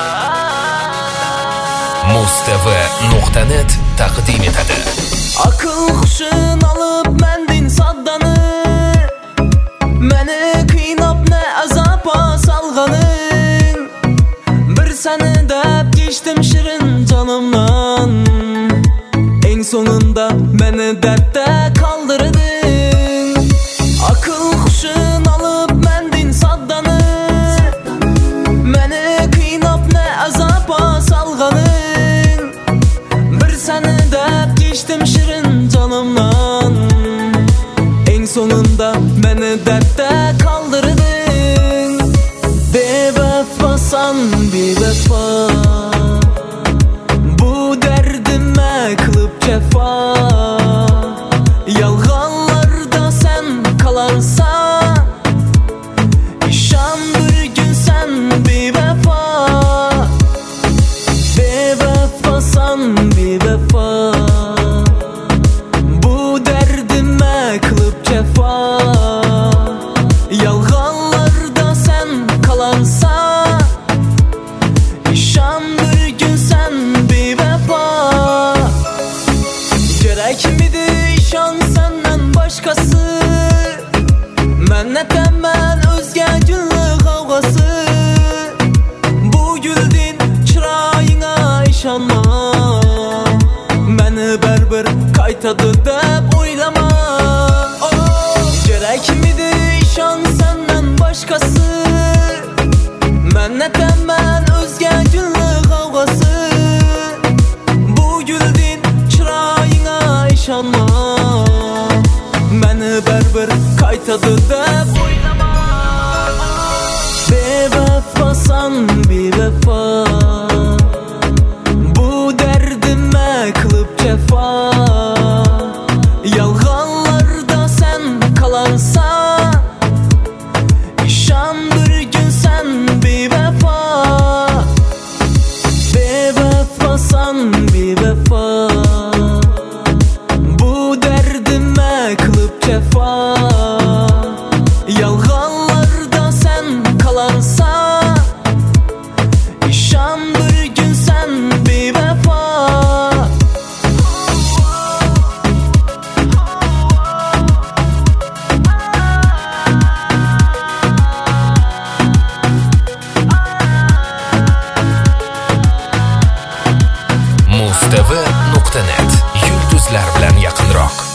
Mustv.net taqdim etadi. Akıl huşun alıp mendin saddanı, meni qiynab ne azapa salganın. Bir seni dep geçtim şirin canımdan, en sonunda meni dertte kaldırdın. Akıl huşun alıp mendin saddanı, meni qiynab ne azapa salganın. Bir seni dep geçtim şirin canımdan, en sonunda beni dertte kaldırdın. Bevefasan bevefa, bu derdime kılıp cefa. Yalganlarda sen kalarsan, işan bir gün sen bevefa. Bevefasan bevefa, bu derdime kılıp cefa. Yalganlarda sen kalarsan, işan bir gün sen bevefa. Gerek miydi işan senden başkası? Mennetemmen özge günlük kavgası. Bu güldün çırayına işanma, beni berber kaytadı dep oylama. Gerek miydi işan senden başkası? Mennetemmen özge günlük kavgası. Bu güldün çırayına işanma, beni berber kaytadı dep oylama. Bevefasan bevefa, bu derdime kılıp cefa. Yalganlarda sen kalarsan, işan bir gün sen bevefa. Bevefasan bevefa, bu derdime kılıp cefa. Yalganlarda sen kalarsan, işan bir gün sen bevefa. Mustv.net yulduzlar bilan yaqinroq.